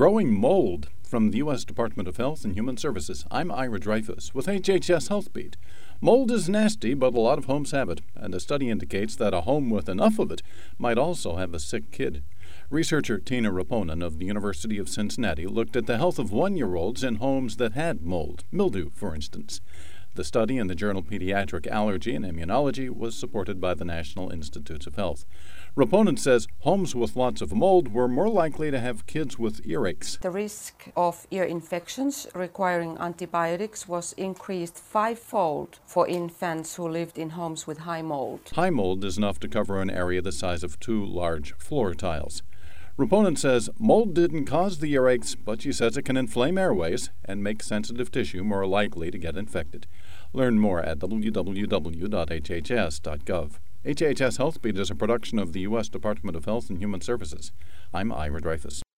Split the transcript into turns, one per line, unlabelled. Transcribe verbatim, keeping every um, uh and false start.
growing mold. From the U S Department of Health and Human Services, I'm Ira Dreyfus with H H S Health Beat. Mold is nasty, but a lot of homes have it, and a study indicates that a home with enough of it might also have a sick kid. Researcher Tina Raponen of the University of Cincinnati looked at the health of one-year-olds in homes that had mold, mildew, for instance. The study in the journal Pediatric Allergy and Immunology was supported by the National Institutes of Health. Raponen says homes with lots of mold were more likely to have kids with earaches.
The risk of ear infections requiring antibiotics was increased fivefold for infants who lived in homes with high mold.
High mold is enough to cover an area the size of two large floor tiles. Raponen says mold didn't cause the earaches, but she says it can inflame airways and make sensitive tissue more likely to get infected. Learn more at w w w dot h h s dot gov. H H S Health Beat is a production of the U S Department of Health and Human Services. I'm Ira Dreyfus.